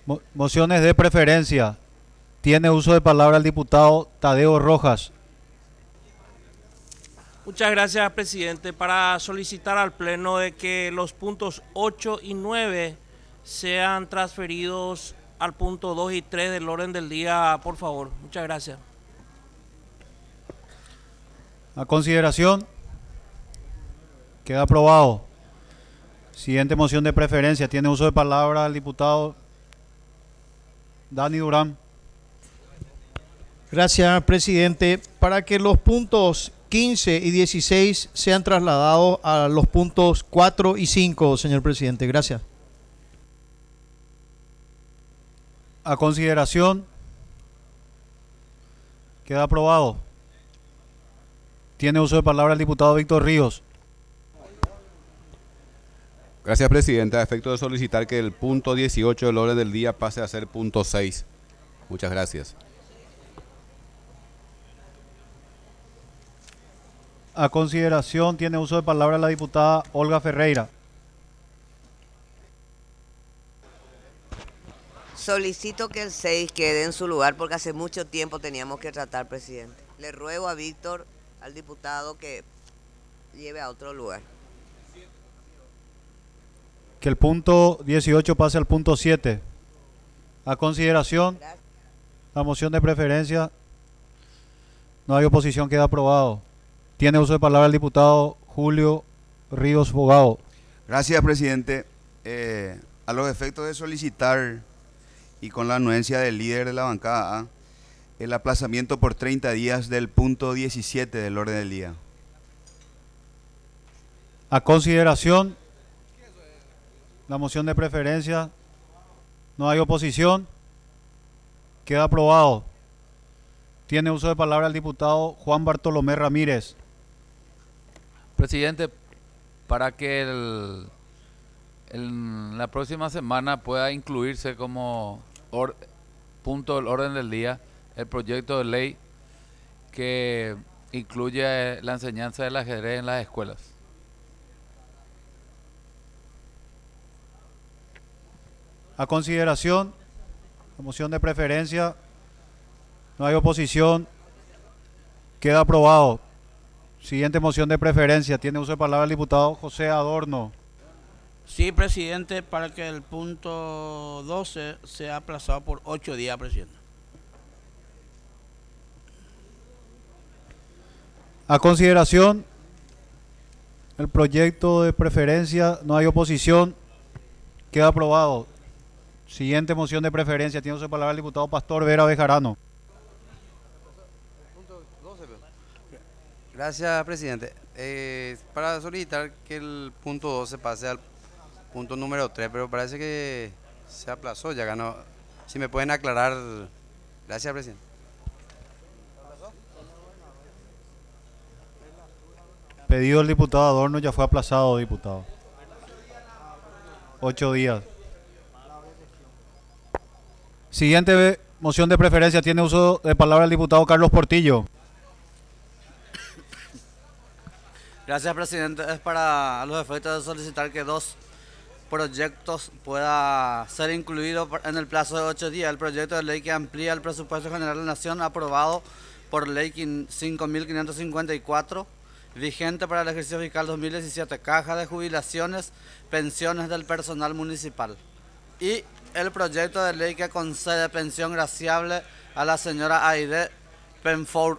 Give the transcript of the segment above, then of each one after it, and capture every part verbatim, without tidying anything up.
Mo- mociones de preferencia. Tiene uso de palabra el diputado Tadeo Rojas. Muchas gracias, presidente. Para solicitar al Pleno de que los puntos ocho y nueve sean transferidos al punto dos y tres del orden del día, por favor. Muchas gracias. A consideración. Queda aprobado. Siguiente moción de preferencia. Tiene uso de palabra el diputado Dani Durán. Gracias, presidente. Para que los puntos quince y dieciséis sean trasladados a los puntos cuatro y cinco, señor presidente. Gracias. A consideración. Queda aprobado. Tiene uso de palabra el diputado Víctor Ríos. Gracias, presidente. A efecto de solicitar que el punto dieciocho del orden del día pase a ser punto seis. Muchas gracias. A consideración tiene uso de palabra la diputada Olga Ferreira. Solicito que el seis quede en su lugar porque hace mucho tiempo teníamos que tratar, presidente. Le ruego a Víctor, al diputado, que lleve a otro lugar. Que el punto dieciocho pase al punto siete. A consideración, Gracias. la moción de preferencia. No hay oposición, queda aprobado. Tiene uso de palabra el diputado Julio Ríos Bogado. Gracias, presidente. Eh, a los efectos de solicitar y con la anuencia del líder de la bancada A, el aplazamiento por treinta días del punto diecisiete del orden del día. A consideración, la moción de preferencia. No hay oposición, queda aprobado. Tiene uso de palabra el diputado Juan Bartolomé Ramírez. Presidente, para que el, el, la próxima semana pueda incluirse como or, punto del orden del día el proyecto de ley que incluye la enseñanza del ajedrez en las escuelas. A consideración, la moción de preferencia. No hay oposición, queda aprobado. Siguiente moción de preferencia. Tiene uso de palabra el diputado José Adorno. Sí, presidente, para que el punto doce sea aplazado por ocho días, presidente. A consideración, el proyecto de preferencia. No hay oposición, queda aprobado. Siguiente moción de preferencia. Tiene uso de palabra el diputado Pastor Vera Bejarano. Gracias, presidente. Eh, para solicitar que el punto doce pase al punto número tres, pero parece que se aplazó, ya ganó. Si me pueden aclarar. Gracias, presidente. Pedido el diputado Adorno, ya fue aplazado, diputado. Ocho días. Siguiente moción de preferencia. Tiene uso de palabra el diputado Carlos Portillo. Gracias, presidente. Es para los efectos de solicitar que dos proyectos pueda ser incluidos en el plazo de ocho días. El proyecto de ley que amplía el presupuesto general de la Nación aprobado por ley cinco mil quinientos cincuenta y cuatro, vigente para el ejercicio fiscal dos mil diecisiete, caja de jubilaciones, pensiones del personal municipal. Y el proyecto de ley que concede pensión graciable a la señora Aide Penford.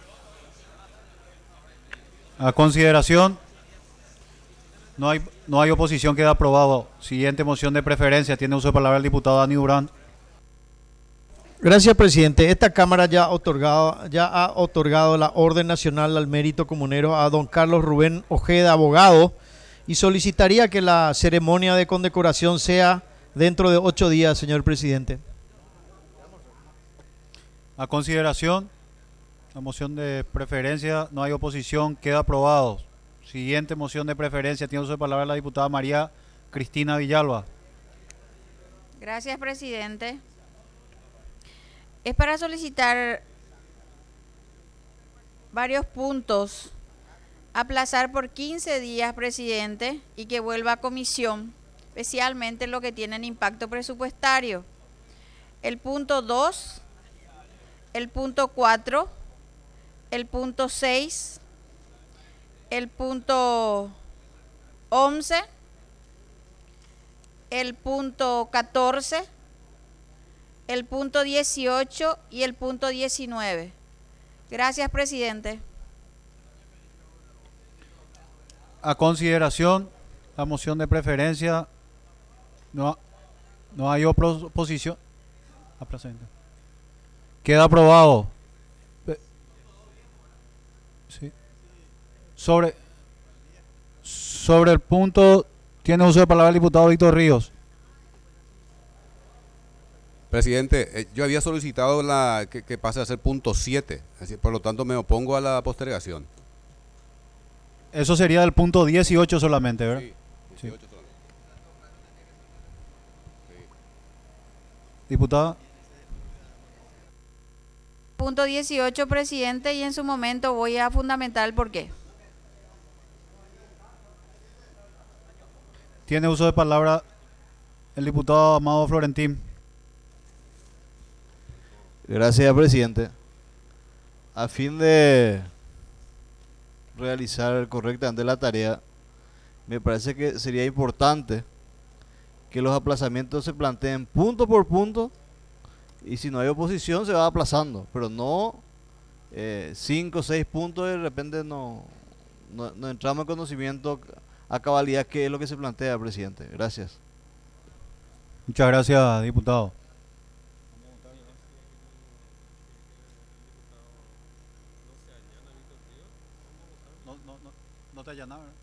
A consideración, no hay, no hay oposición, queda aprobado. Siguiente moción de preferencia. Tiene uso de palabra el diputado Dani Durán. Gracias, presidente. Esta Cámara ya ha otorgado, ya ha otorgado la Orden Nacional al Mérito Comunero a don Carlos Rubén Ojeda, abogado, y solicitaría que la ceremonia de condecoración sea dentro de ocho días, señor presidente. A consideración, la moción de preferencia. No hay oposición, queda aprobado. Siguiente moción de preferencia. Tiene uso de palabra la diputada María Cristina Villalba. Gracias, presidente. Es para solicitar varios puntos, aplazar por quince días, presidente, y que vuelva a comisión, especialmente lo que tienen impacto presupuestario. el punto dos, el punto cuatro, el punto seis, el punto once, el punto catorce, el punto dieciocho y el punto diecinueve. Gracias, presidente. A consideración, la moción de preferencia. No, no hay oposición. Aplazamiento. Queda aprobado. Sí. Sobre, sobre el punto, tiene uso de palabra el diputado Víctor Ríos. Presidente, eh, yo había solicitado la que, que pase a ser punto siete, así, por lo tanto me opongo a la postergación. Eso sería del punto dieciocho solamente, ¿verdad? Sí, dieciocho Sí. solamente. Sí. Diputada. Punto dieciocho, presidente, y en su momento voy a fundamentar el porqué. Tiene uso de palabra el diputado Amado Florentín. Gracias, presidente. A fin de realizar correctamente la tarea, me parece que sería importante que los aplazamientos se planteen punto por punto, y si no hay oposición se va aplazando, pero no eh, cinco o seis puntos de repente no, no, no entramos en conocimiento a cabalidad qué es lo que se plantea, presidente. Gracias. Muchas gracias, diputado. No, no, no, no te allanaba, ¿verdad?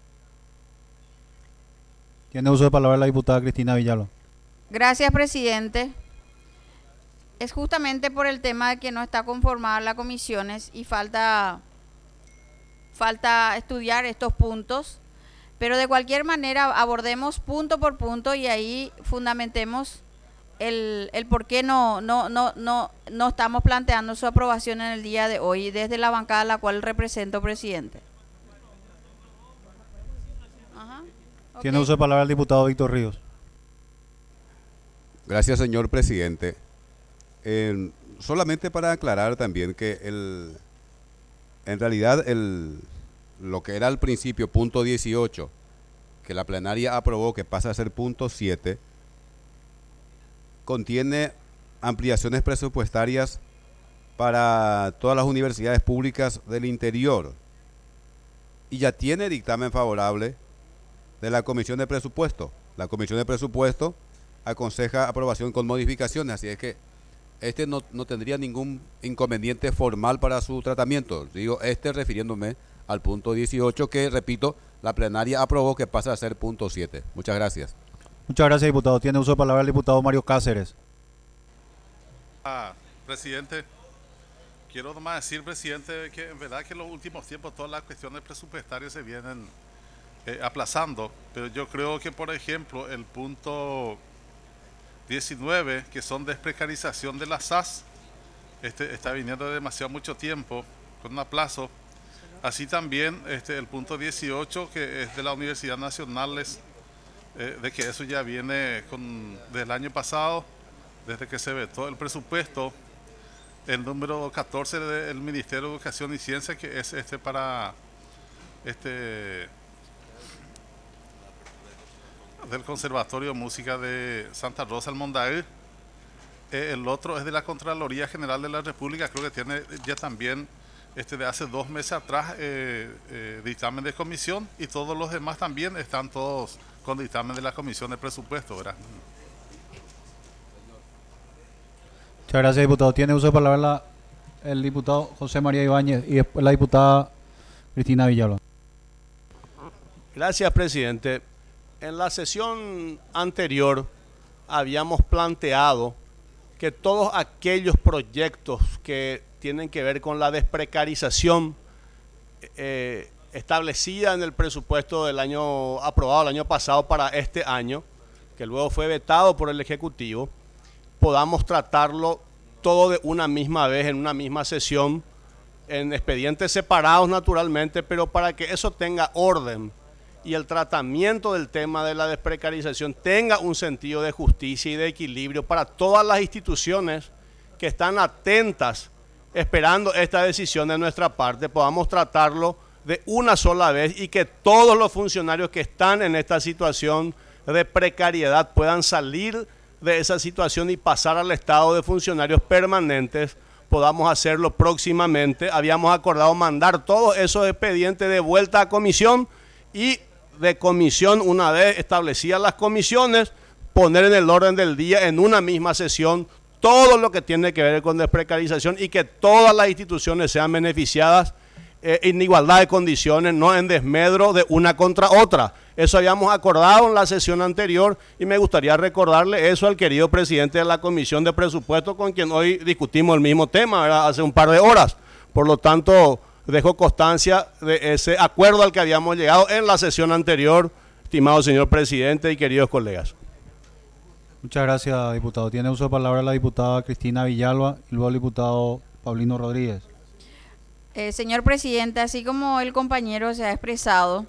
Tiene uso de palabra la diputada Cristina Villalba. Gracias, presidente. Es justamente por el tema de que no está conformada la comisiones y falta, falta estudiar estos puntos, pero de cualquier manera abordemos punto por punto y ahí fundamentemos el, el por qué no, no, no, no, no estamos planteando su aprobación en el día de hoy desde la bancada a la cual represento, presidente. Ajá. Tiene Ok. uso de palabra el diputado Víctor Ríos. Gracias, señor presidente. Eh, solamente para aclarar también que el, en realidad el, lo que era al principio punto dieciocho, que la plenaria aprobó que pasa a ser punto siete, contiene ampliaciones presupuestarias para todas las universidades públicas del interior y ya tiene dictamen favorable de la Comisión de Presupuesto. La Comisión de Presupuesto aconseja aprobación con modificaciones, así es que este no, no tendría ningún inconveniente formal para su tratamiento. Digo este refiriéndome al punto dieciocho que, repito, la plenaria aprobó que pasa a ser punto siete. Muchas gracias. Muchas gracias, diputado. Tiene uso de palabra el diputado Mario Cáceres. Ah, presidente, quiero nomás decir, presidente, que en verdad que en los últimos tiempos todas las cuestiones presupuestarias se vienen eh, aplazando, pero yo creo que, por ejemplo, el punto diecinueve, que son desprecarización de la S A S, este, está viniendo de demasiado mucho tiempo, con un aplazo. Así también este, el punto dieciocho, que es de la Universidad Nacional, es, eh, de que eso ya viene con, del año pasado, desde que se vetó el presupuesto. El número catorce del Ministerio de Educación y Ciencia, que es este para este del Conservatorio de Música de Santa Rosa del Mondaí. Eh, el otro es de la Contraloría General de la República, creo que tiene ya también este de hace dos meses atrás eh, eh, dictamen de comisión, y todos los demás también están todos con dictamen de la Comisión de Presupuesto, ¿verdad? Muchas gracias, diputado. Tiene uso de palabra la, el diputado José María Ibáñez y después la diputada Cristina Villalba. Gracias, presidente. En la sesión anterior habíamos planteado que todos aquellos proyectos que tienen que ver con la desprecarización eh, establecida en el presupuesto del año aprobado el año pasado para este año, que luego fue vetado por el Ejecutivo, podamos tratarlo todo de una misma vez, en una misma sesión, en expedientes separados naturalmente, pero para que eso tenga orden y el tratamiento del tema de la desprecarización tenga un sentido de justicia y de equilibrio para todas las instituciones que están atentas, esperando esta decisión de nuestra parte, podamos tratarlo de una sola vez y que todos los funcionarios que están en esta situación de precariedad puedan salir de esa situación y pasar al estado de funcionarios permanentes. Podamos hacerlo próximamente. Habíamos acordado mandar todos esos expedientes de vuelta a comisión y de comisión, una vez establecidas las comisiones, poner en el orden del día en una misma sesión todo lo que tiene que ver con desprecarización y que todas las instituciones sean beneficiadas eh, en igualdad de condiciones, no en desmedro de una contra otra. Eso habíamos acordado en la sesión anterior y me gustaría recordarle eso al querido presidente de la Comisión de Presupuestos, con quien hoy discutimos el mismo tema, ¿verdad?, hace un par de horas. Por lo tanto, dejo constancia de ese acuerdo al que habíamos llegado en la sesión anterior, estimado señor presidente y queridos colegas. Muchas gracias, diputado. Tiene uso de palabra la diputada Cristina Villalba y luego el diputado Paulino Rodríguez. Eh, señor presidente, así como el compañero se ha expresado,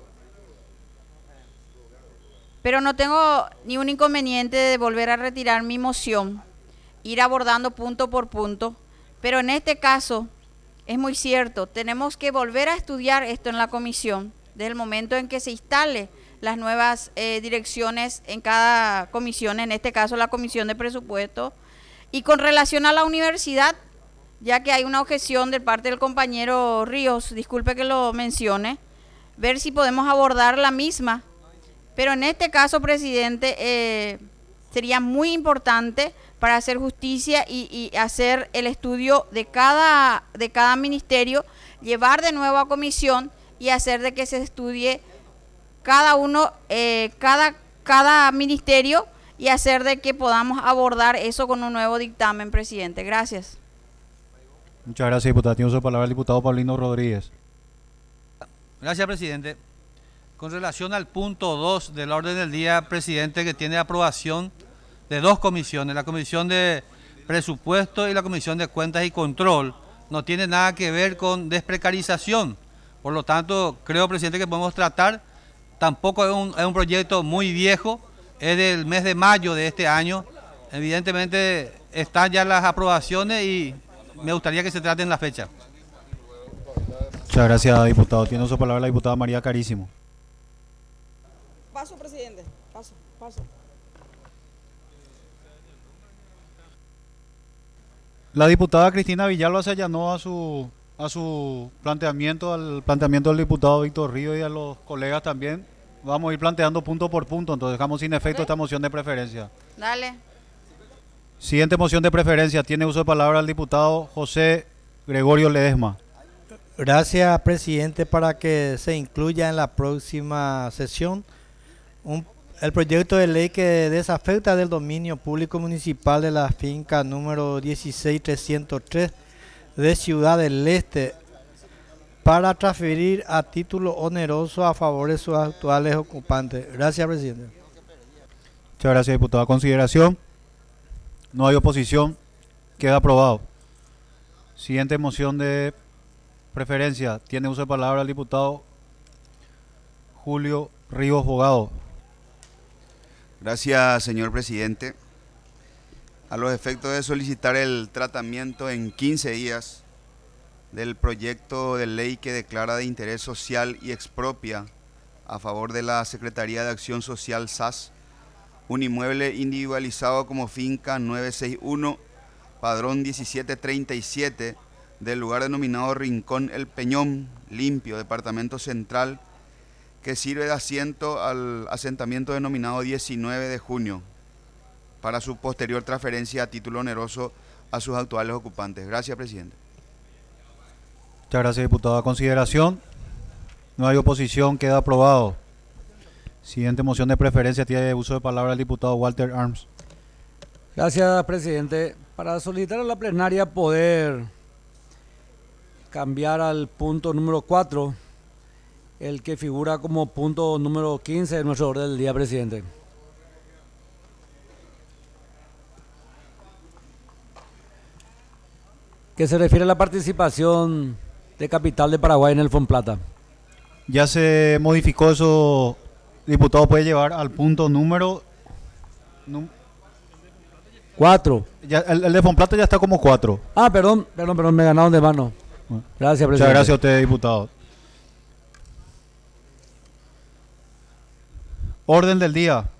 pero no tengo ni un inconveniente de volver a retirar mi moción, ir abordando punto por punto, pero en este caso es muy cierto, tenemos que volver a estudiar esto en la comisión, desde el momento en que se instale las nuevas eh, direcciones en cada comisión, en este caso la Comisión de Presupuesto, y con relación a la universidad, ya que hay una objeción de parte del compañero Ríos, disculpe que lo mencione, ver si podemos abordar la misma, pero en este caso, presidente, eh, sería muy importante para hacer justicia y, y hacer el estudio de cada, de cada ministerio, llevar de nuevo a comisión y hacer de que se estudie cada uno, eh, cada, cada ministerio y hacer de que podamos abordar eso con un nuevo dictamen, presidente. Gracias. Muchas gracias, diputada. Tiene uso de palabra el diputado Paulino Rodríguez. Gracias, presidente. Con relación al punto dos del orden del día, presidente, que tiene aprobación de dos comisiones, la Comisión de Presupuesto y la Comisión de Cuentas y Control, no tiene nada que ver con desprecarización. Por lo tanto, creo, presidente, que podemos tratar. Tampoco es un, es un proyecto muy viejo, es del mes de mayo de este año. Evidentemente están ya las aprobaciones y me gustaría que se traten la fecha. Muchas gracias, diputado. Tiene su palabra la diputada María Carísimo. Paso, presidente. Paso, paso. La diputada Cristina Villalba se allanó a su a su planteamiento, al planteamiento del diputado Víctor Río y a los colegas también. Vamos a ir planteando punto por punto, entonces dejamos sin efecto esta moción de preferencia. Dale. Siguiente moción de preferencia, tiene uso de palabra el diputado José Gregorio Ledesma. Gracias, presidente, para que se incluya en la próxima sesión un, el proyecto de ley que desafecta del dominio público municipal de la finca número dieciséis trescientos tres de Ciudad del Este para transferir a título oneroso a favor de sus actuales ocupantes. Gracias, presidente. Muchas gracias, diputado. A consideración, no hay oposición, queda aprobado. Siguiente moción de preferencia, tiene uso de palabra el diputado Julio Ríos Bogado. Gracias, señor presidente. A los efectos de solicitar el tratamiento en quince días del proyecto de ley que declara de interés social y expropia a favor de la Secretaría de Acción Social S A S un inmueble individualizado como finca novecientos sesenta y uno, padrón diecisiete treinta y siete, del lugar denominado Rincón El Peñón, Limpio, departamento central, que sirve de asiento al asentamiento denominado diecinueve de junio, para su posterior transferencia a título oneroso a sus actuales ocupantes. Gracias, presidente. Muchas gracias, diputado. A consideración, no hay oposición, queda aprobado. Siguiente moción de preferencia, tiene uso de palabra el diputado Walter Arms. Gracias, presidente. Para solicitar a la plenaria poder cambiar al punto número cuatro, el que figura como punto número quince de nuestro orden del día, presidente. Que se refiere a la participación de capital de Paraguay en el Fonplata. Ya se modificó eso Diputado, puede llevar al punto número... num- Cuatro. ya, el, el de Fomplata ya está como cuatro. Ah, perdón, perdón, perdón, me ganaron de mano. Gracias, Muchas presidente. gracias a usted, diputado. Orden del día.